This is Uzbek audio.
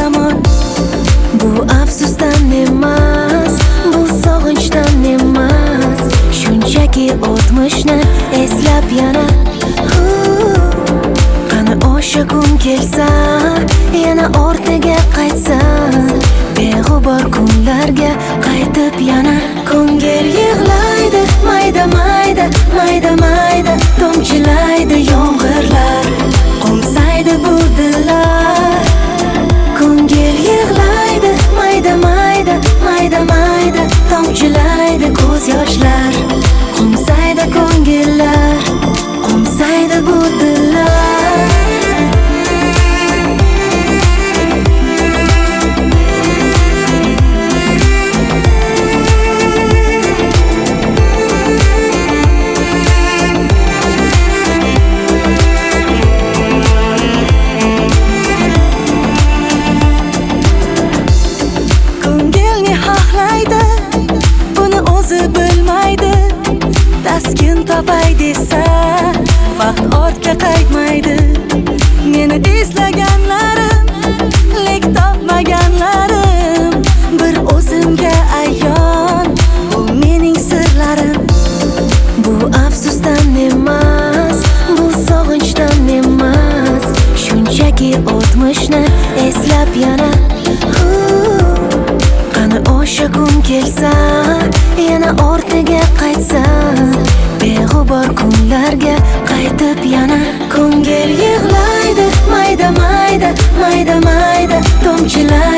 zamon. Bu afsusdan emas, bu sog'inchdan emas, shunchaki o'tmishni eslab yana qani o'sha kun kelsa, yana ortiga qaytsa, beg'ubor kunlarga qaytib yana ko'ngil yig'laydi, mayda mayda, mayda mayda tomchilaydi yomg'irlar, qo'msaydi bu dillar. Ko'ngil yig'laydi, mayda mayda, mayda mayda tomchilaydi ko'z yoshlar, qo'msaydi ko'ngillar, qo'msaydi bu dillar. Taskin topay desa, vaqt ortga qaytmaydi. Meni izlaganlarim, lek topmaganlarim, bir o'zimga ayon, bu mening sirlarim. Bu afsusdan emas, bu sog'inchdan emas, shunchaki o'tmishni eslab yana qani o'sha kun kelsa, yana ortiga qaytsa, beg'ubor kunlarga qaytib yana ko'ngil yig'laydi, mayda mayda, mayda mayda tomchilar